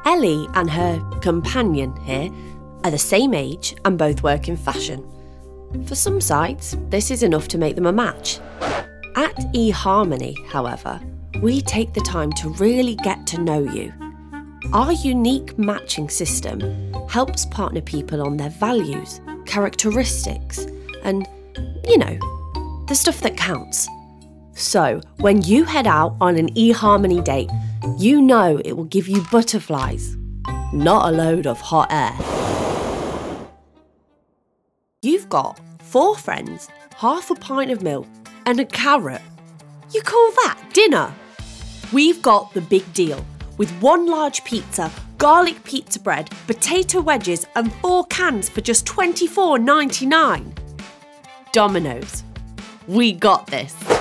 Ellie and her companion here are the same age and both work in fashion. For some sites, this is enough to make them a match. At eHarmony, however, we take the time to really get to know you. Our unique matching system helps partner people on their values, characteristics, and, the stuff that counts. So, when you head out on an eHarmony date, you know it will give you butterflies, not a load of hot air. You've got 4 friends, half a pint of milk, and a carrot. You call that dinner? We've got the big deal, with 1 large pizza, garlic pizza bread, potato wedges, and 4 cans for just $24.99. Domino's. We got this.